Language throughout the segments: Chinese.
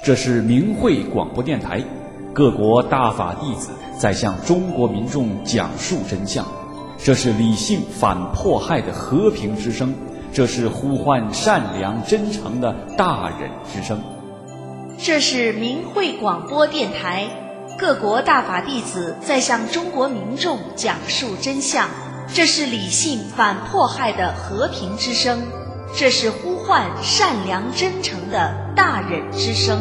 这是明慧广播电台，各国大法弟子在向中国民众讲述真相。这是理性反迫害的和平之声，这是呼唤善良真诚的大忍之声。 这是明慧广播电台，各国大法弟子在向中国民众讲述真相。这是理性反迫害的和平之声，这是呼唤善良真诚的大忍之声。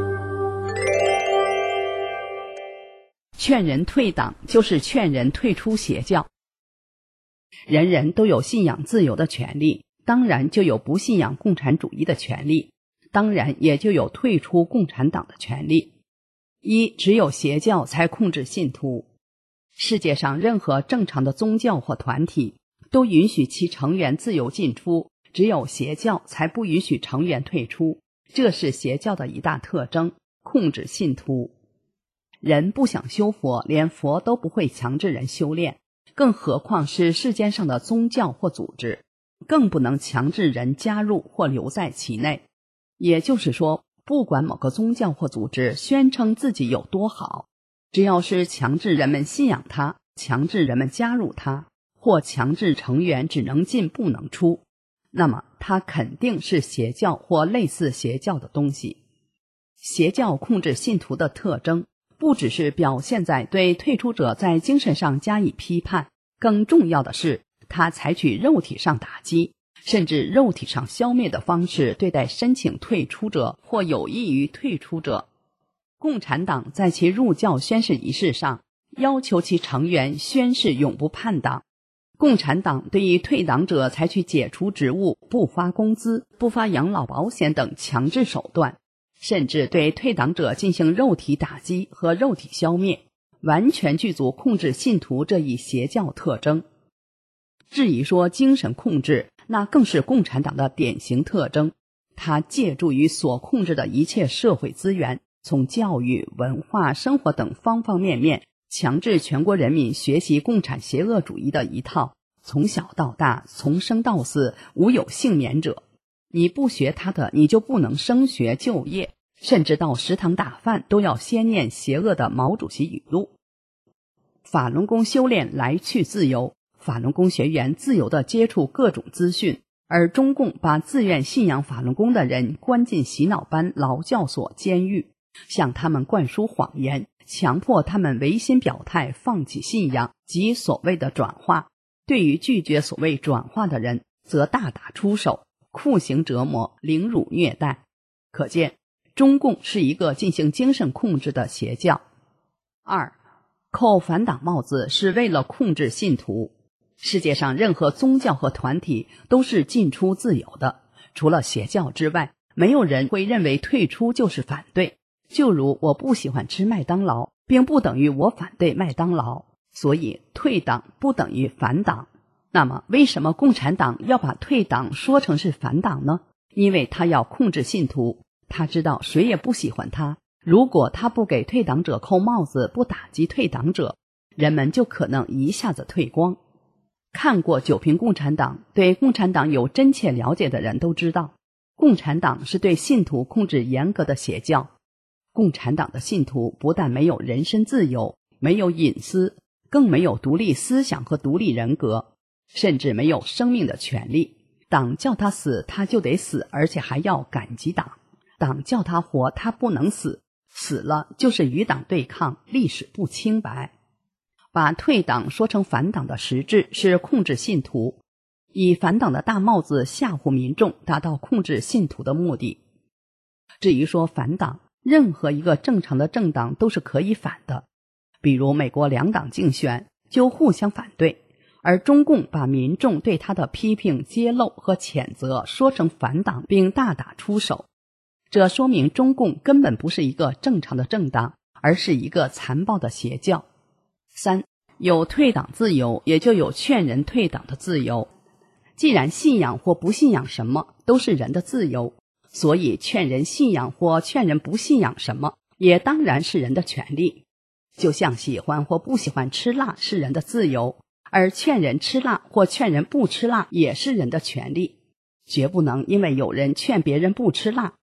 劝人退党就是劝人退出邪教。人人都有信仰自由的权利，当然就有不信仰共产主义的权利，当然也就有退出共产党的权利。只有邪教才控制信徒。世界上任何正常的宗教或团体都允许其成员自由进出，只有邪教才不允许成员退出，这是邪教的一大特征，控制信徒。人不想修佛，连佛都不会强制人修炼，更何况是世间上的宗教或组织，更不能强制人加入或留在其内。也就是说，不管某个宗教或组织宣称自己有多好，只要是强制人们信仰它，强制人们加入它，或强制成员只能进不能出，那么它肯定是邪教或类似邪教的东西。邪教控制信徒的特征不只是表现在对退出者在精神上加以批判，更重要的是他采取肉体上打击，甚至肉体上消灭的方式对待申请退出者或有意于退出者。共产党在其入教宣誓仪式上要求其成员宣誓永不叛党。共产党对于退党者采取解除职务、不发工资、不发养老保险等强制手段，甚至对退党者进行肉体打击和肉体消灭，完全具足控制信徒这一邪教特征。至于说精神控制，那更是共产党的典型特征。它借助于所控制的一切社会资源，从教育、文化、生活等方方面面，强制全国人民学习共产邪恶主义的一套从小到大、从生到死无有幸免者。你不学他的，你就不能升学就业，甚至到食堂打饭都要先念邪恶的毛主席语录。法轮功修炼来去自由，法轮功学员自由地接触各种资讯，而中共把自愿信仰法轮功的人关进洗脑班、劳教所、监狱，向他们灌输谎言，强迫他们违心表态，放弃信仰及所谓的转化。对于拒绝所谓转化的人，则大打出手，酷刑折磨、凌辱虐待。可见中共是一个进行精神控制的邪教。扣反党帽子是为了控制信徒。世界上任何宗教和团体都是进出自由的，除了邪教之外，没有人会认为退出就是反对。就如我不喜欢吃麦当劳，并不等于我反对麦当劳，所以退党不等于反党。那么为什么共产党要把退党说成是反党呢？因为他要控制信徒，他知道谁也不喜欢他，如果他不给退党者扣帽子，不打击退党者，人们就可能一下子退光。看过《九评共产党》，对共产党有真切了解的人都知道，共产党是对信徒控制严格的邪教。共产党的信徒不但没有人身自由，没有隐私，更没有独立思想和独立人格，甚至没有生命的权利。党叫他死，他就得死，而且还要感激党。党叫他活，他不能死，死了就是与党对抗，历史不清白。把退党说成反党的实质是控制信徒，以反党的大帽子吓唬民众，达到控制信徒的目的。至于说反党，任何一个正常的政党都是可以反的，比如美国两党竞选就互相反对，而中共把民众对他的批评、揭露和谴责说成反党，并大打出手，这说明中共根本不是一个正常的政党，而是一个残暴的邪教。有退党自由，也就有劝人退党的自由。既然信仰或不信仰什么都是人的自由，所以劝人信仰或劝人不信仰什么也当然是人的权利。就像喜欢或不喜欢吃辣是人的自由，而劝人吃辣或劝人不吃辣也是人的权利。绝不能因为有人劝别人不吃辣，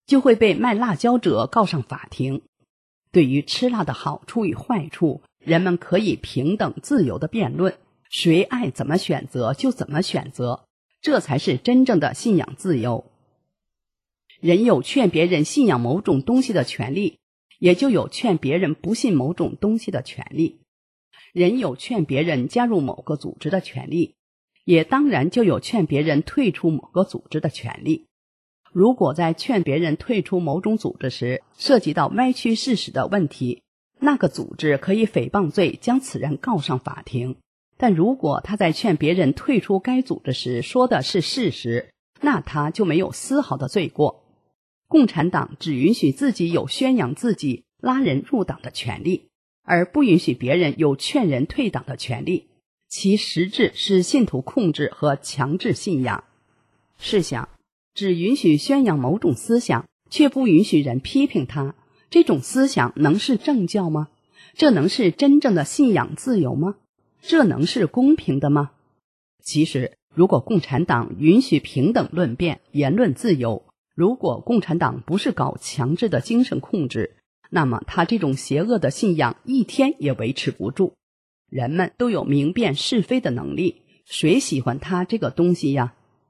就会被卖辣椒者告上法庭。对于吃辣的好处与坏处，人们可以平等自由地辩论，谁爱怎么选择就怎么选择，这才是真正的信仰自由。人有劝别人信仰某种东西的权利，也就有劝别人不信某种东西的权利。人有劝别人加入某个组织的权利，也当然就有劝别人退出某个组织的权利。如果在劝别人退出某种组织时涉及到歪曲事实的问题，那个组织可以诽谤罪将此人告上法庭。但如果他在劝别人退出该组织时说的是事实，那他就没有丝毫的罪过。共产党只允许自己有宣扬自己、拉人入党的权利，而不允许别人有劝人退党的权利，其实质是信徒控制和强制信仰。试想，只允许宣扬某种思想，却不允许人批评它，这种思想能是正教吗？这能是真正的信仰自由吗？这能是公平的吗？其实，如果共产党允许平等论辩、言论自由，如果共产党不是搞强制的精神控制，那么他这种邪恶的信仰一天也维持不住。人们都有明辨是非的能力，谁喜欢他这个东西呀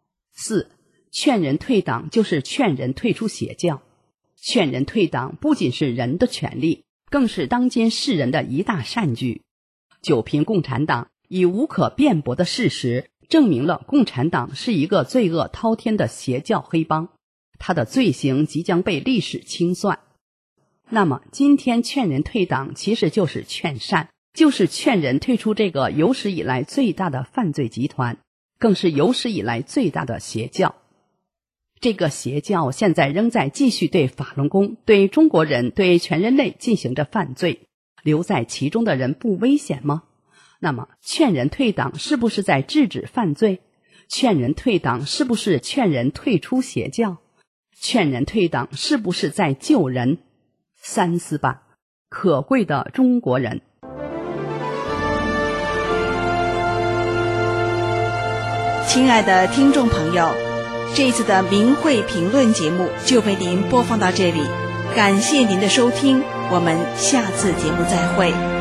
？4. 劝人退党就是劝人退出邪教。劝人退党不仅是人的权利，更是当今世人的一大善举。就凭共产党以无可辩驳的事实证明了共产党是一个罪恶滔天的邪教黑帮，他的罪行即将被历史清算。那么今天劝人退党其实就是劝善，就是劝人退出这个有史以来最大的犯罪集团，更是有史以来最大的邪教。这个邪教现在仍在继续对法轮功、对中国人、对全人类进行着犯罪，留在其中的人不危险吗？那么劝人退党是不是在制止犯罪？劝人退党是不是劝人退出邪教？劝人退党是不是在救人？三思吧，可贵的中国人。 亲爱的听众朋友，这一次的明慧评论节目就为您播放到这里，感谢您的收听，我们下次节目再会。